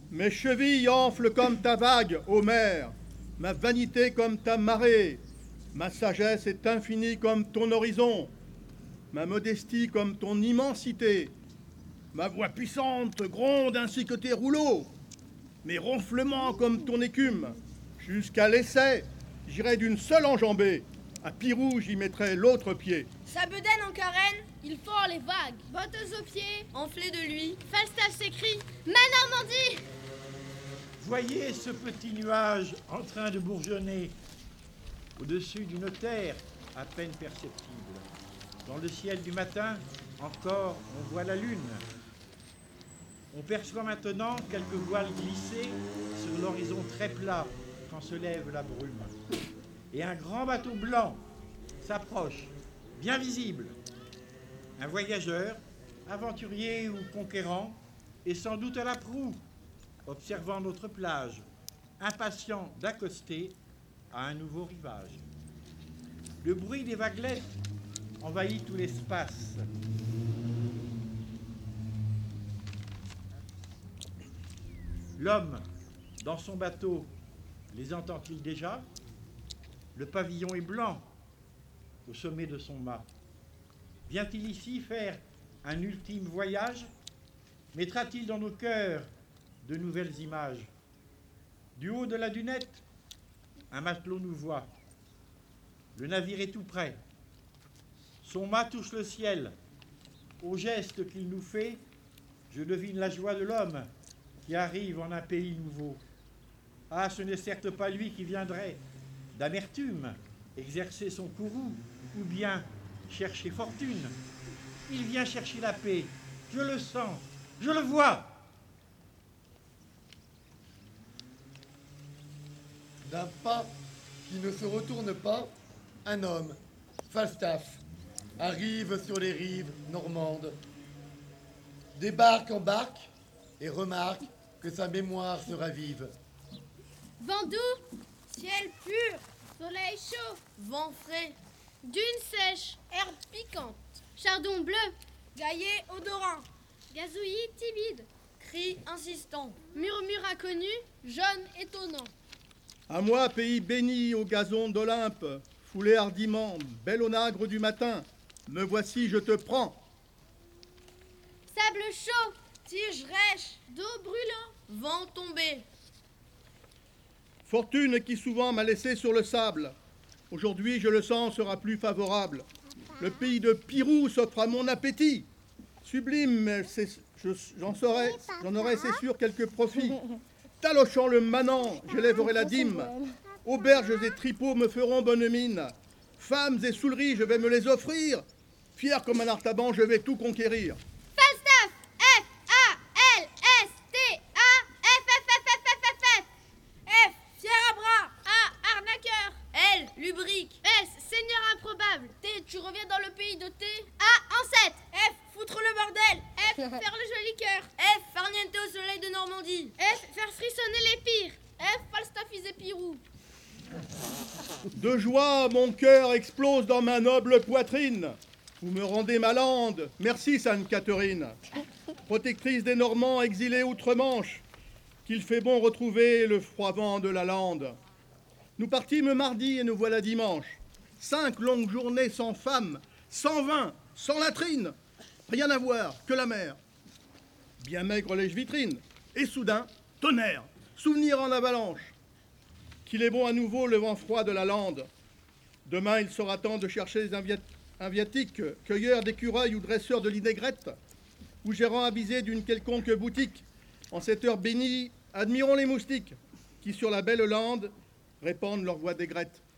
Mes chevilles enflent comme ta vague, ô mer, ma vanité comme ta marée, ma sagesse est infinie comme ton horizon, ma modestie comme ton immensité, ma voix puissante gronde ainsi que tes rouleaux, mes ronflements comme ton écume, jusqu'à l'essai, j'irai d'une seule enjambée, à Pirou j'y mettrai l'autre pied. Sa bedaine en carène, il ford les vagues, bottes aux pieds, enflées de lui. Falstaff s'écrie « Ma Normandie !» Voyez ce petit nuage en train de bourgeonner au-dessus d'une terre à peine perceptible. Dans le ciel du matin, encore, on voit la lune. On perçoit maintenant quelques voiles glisser sur l'horizon très plat quand se lève la brume. Et un grand bateau blanc s'approche, bien visible. Un voyageur, aventurier ou conquérant, est sans doute à la proue, observant notre plage, impatient d'accoster à un nouveau rivage. Le bruit des vaguelettes envahit tout l'espace. L'homme, dans son bateau, les entend-il déjà? Le pavillon est blanc au sommet de son mât. Vient-il ici faire un ultime voyage? Mettra-t-il dans nos cœurs de nouvelles images? Du haut de la dunette, un matelot nous voit. Le navire est tout près. Son mât touche le ciel. Au geste qu'il nous fait, je devine la joie de l'homme qui arrive en un pays nouveau. Ah, ce n'est certes pas lui qui viendrait d'amertume exercer son courroux ou bien chercher fortune. Il vient chercher la paix. Je le sens, je le vois. D'un pas qui ne se retourne pas, un homme, Falstaff, arrive sur les rives normandes, débarque en barque et remarque que sa mémoire se ravive. Vent doux, ciel pur, soleil chaud, vent frais, dunes sèches, herbes piquantes, chardon bleu, gaillet odorant, gazouillis timide, cris insistants, murmure inconnu, jaune étonnant. À moi, pays béni au gazon d'Olympe, foulé hardiment, bel onagre du matin, me voici, je te prends. Sable chaud, tige rêche, d'eau brûlant, vent tombé. Fortune qui souvent m'a laissé sur le sable, aujourd'hui, je le sens, sera plus favorable. Le pays de Pirou s'offre à mon appétit. Sublime, mais j'en aurai, c'est sûr, quelques profits. Talochant le manant, j'élèverai la dîme. Auberges et tripots me feront bonne mine. Femmes et souleries, je vais me les offrir. Fier comme un artaban, je vais tout conquérir. Falstaff, F-A-L-S-T-A-F-F-F-F-F-F. F, fier à bras. A, arnaqueur. L, lubrique. S, seigneur improbable. T, tu reviens dans le pays de T. A, ancêtre. F, foutre le bordel. F, faire le joli cœur. F, farniente au soleil de Normandie. F, faire frissonner les pires. F, Falstaffiser Pirou. De joie, mon cœur explose dans ma noble poitrine. Vous me rendez ma lande. Merci, Sainte Catherine. Protectrice des Normands exilés outre-Manche, qu'il fait bon retrouver le froid vent de la lande. Nous partîmes mardi et nous voilà dimanche. 5 longues journées sans femme, sans vin, sans latrine. Rien à voir que la mer. Bien maigre lèche vitrine. Et soudain, tonnerre, souvenir en avalanche. Qu'il est bon à nouveau le vent froid de la lande. Demain, il sera temps de chercher un viatique, cueilleur d'écureuils ou dresseur de l'inaigrette, ou gérant avisé d'une quelconque boutique. En cette heure bénie, admirons les moustiques qui, sur la belle lande, répandent leur voix d'aigrette.